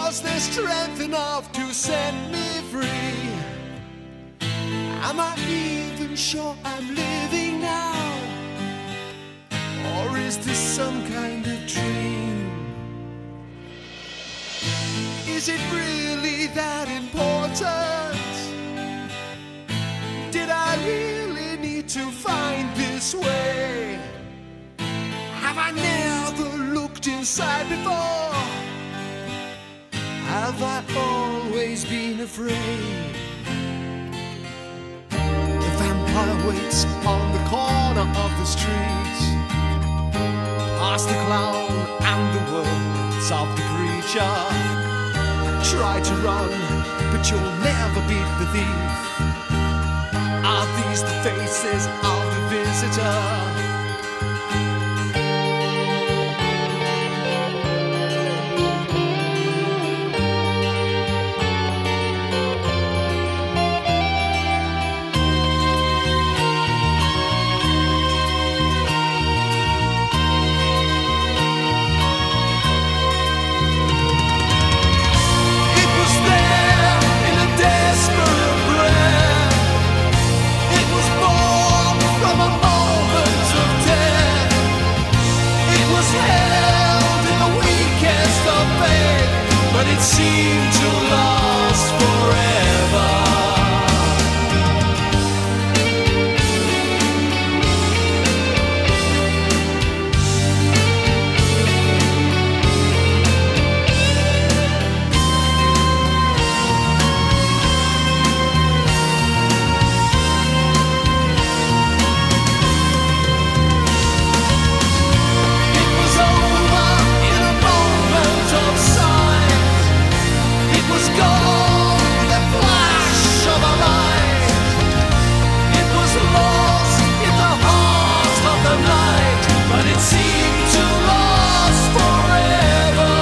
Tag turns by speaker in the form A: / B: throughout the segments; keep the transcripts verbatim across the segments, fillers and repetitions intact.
A: Was there strength enough to set me free? Am I even sure I'm living now? Or is this some kind of dream? Is it really that important? Did I really need to find this way? Have I never looked inside before? Have I always been afraid? The vampire waits on the corner of the street, past the clown and the words of the preacher. Try to run, but you'll never beat the thief. Are these the faces of the visitor? It seemed to last forever. It was over in a moment of silence. It was gone with a flash of a light. It was lost in the heart of the night, but it seemed to last forever.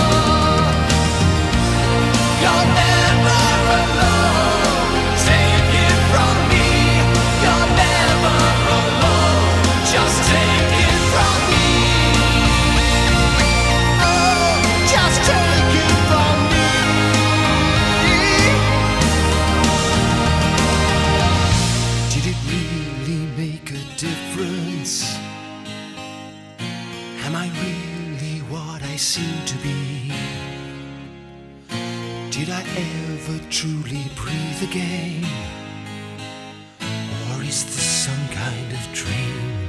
A: You're never alone, take it from me. You're never alone, just take it from me. Oh, just take it from me. Did it really make a difference? Am I really what I seem to be? Did I ever truly breathe again? Or is this some kind of dream?